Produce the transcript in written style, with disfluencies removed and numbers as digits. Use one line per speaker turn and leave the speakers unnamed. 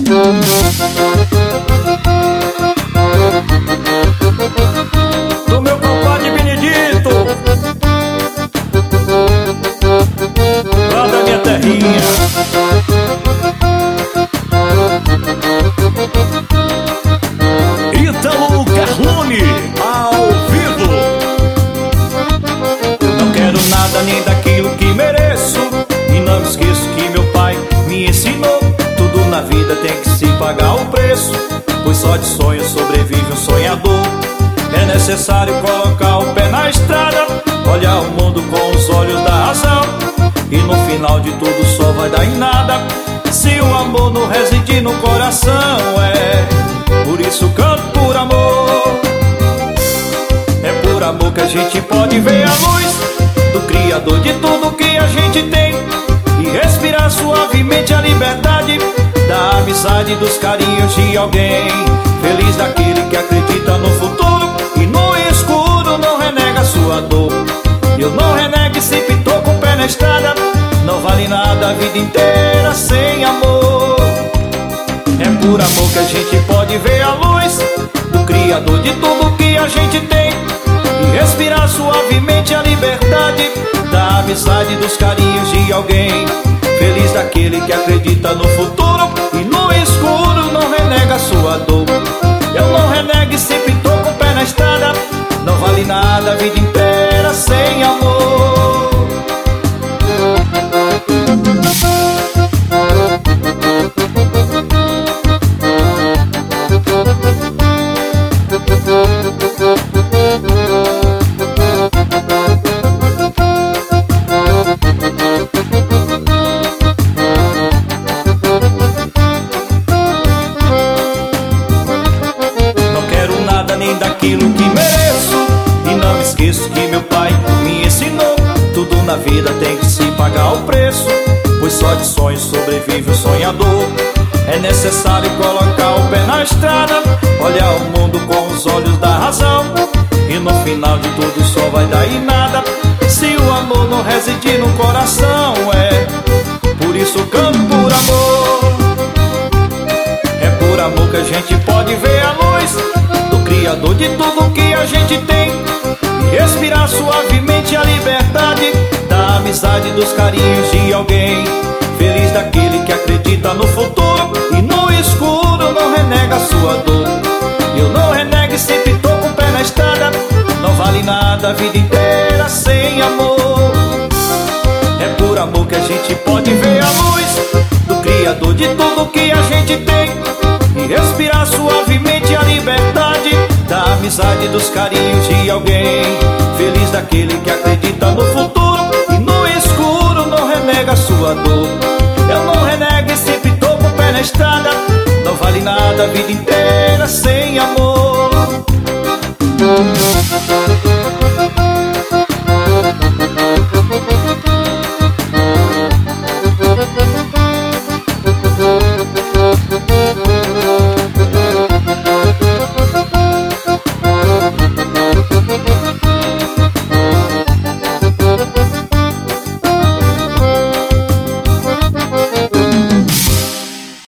Do meu compadre Benedito, lá da minha terrinha. Ítalo Garlone, ao vivo. Não quero nada nem daquilo que mereço, e não esqueço que meu pai me ensinou: tudo na vida tem que se pagar o preço, pois só de sonho sobrevive um sonhador. É necessário colocar o pé na estrada, olhar o mundo com os olhos da razão, e no final de tudo só vai dar em nada se o amor não residir no coração. Por isso canto por amor. É por amor que a gente pode ver a luz do Criador de tudo que a gente tem, e respirar suavemente a liberdade da amizade, dos carinhos de alguém. Feliz daquele que acredita no futuro e no escuro não renega sua dor. Eu não renego e sempre tô com o pé na estrada, não vale nada a vida inteira sem amor. É por amor que a gente pode ver a luz do Criador de tudo que a gente tem, e respirar suavemente a liberdade da amizade, dos carinhos de alguém. Feliz daquele que acredita no futuro e no escuro não renega sua dor. Eu não renego e sempre tô com o pé na estrada, não vale nada a vida inteira sem amor. Daquilo que mereço, e não me esqueço que meu pai me ensinou: tudo na vida tem que se pagar o preço, pois só de sonhos sobrevive o sonhador. É necessário colocar o pé na estrada, olhar o mundo com os olhos da razão, e no final de tudo só vai dar em nada se o amor não residir no coração. Por isso canto por amor. É por amor que a gente pode ver a luz do Criador de tudo que a gente tem, e respirar suavemente a liberdade da amizade, dos carinhos de alguém. Feliz daquele que acredita no futuro e no escuro não renega sua dor. Eu não renego e sempre tô com o pé na estrada, não vale nada a vida inteira sem amor. É por amor que a gente pode ver a luz do Criador de tudo que a gente tem, e respirar suavemente a liberdade da amizade, dos carinhos de alguém. Feliz daquele que acredita no futuro e no escuro não renega sua dor. Eu não renego e sempre tô com o pé na estrada, não vale nada a vida inteira sem amor.